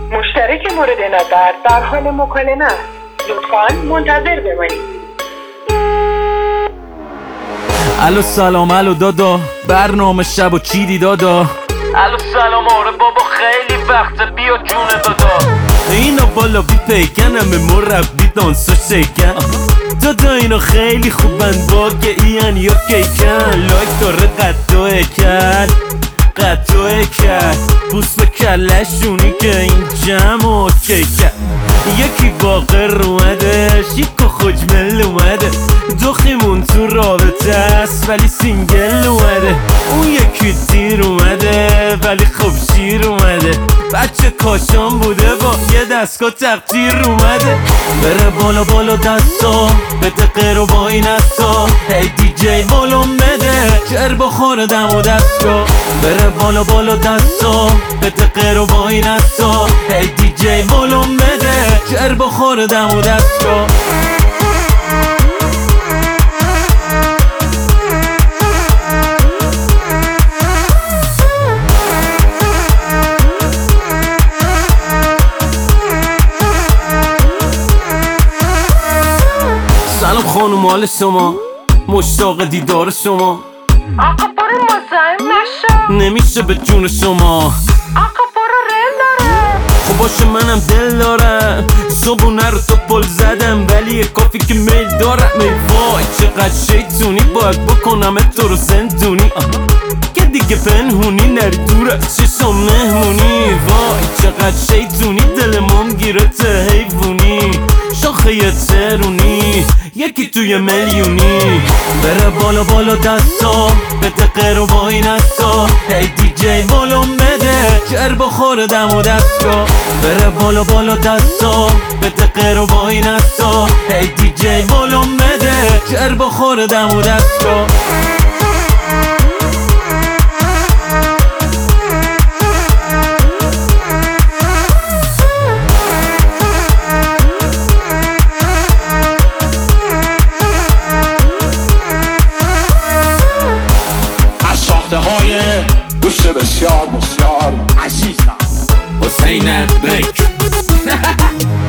مشترک مورد نظر در حال مکالمه است. لطفاً منتظر بمانید. الو سلام، الو دادا، برنامه شب و چیدی دادا؟ الو سلام، آره بابا خیلی وقته، بیا جون دادا. اینا بالا بی پیکنم مربی دانسا شکن دادا، اینا خیلی خوبن، واقعیان یا کیکن. لایک داره قطعه کرد بوس به کلشونی که این جمع اوکی کرد. یکی باقر اومده، شیک و خوجمل اومده، دخیمون تو رابطه است ولی سینگل اومده. اون یکی دیر اومده ولی خب شیر اومده، بچه کاشان بوده با یه دستگاه تقدیر اومده. بره بالا بالا دستا بده غیر و با این استا، هی دی جی بالون بده جر بخوره دم و دستا. بره بالا بالا دستا بده غیر و با این استا، هی دی جی بالون بده جر بخوره دم و دستا. سلام خانم، مال شما، مشتاق دیدار شما. آقا برو مزاحم نشو، نمیشه به جون شما. آقا برو رل داره. خب باشه منم دل دارم، صبونه رو تو پل زدم ولی یه کافی که میل دارم. ای وای چقدر شیطونی، باید بکنم تو رو زندونی که دیگه پنهونی نری دور از چشم مهمونی. وای چقدر شیطونی، دلمون گیره ته حیوونی، شاخه ترونی یکی توی میلیونی. بره بالا بالا دستا بده غیر و با این استا، هی دی جی بالون بده جر بخوره دم و دستا. بره بالا بالا دستا بده غیر و با این استا، هی دی جی بالون بده جر بخوره دم و دستا. گوشت بسیار بسیار عزیزم، حسین بک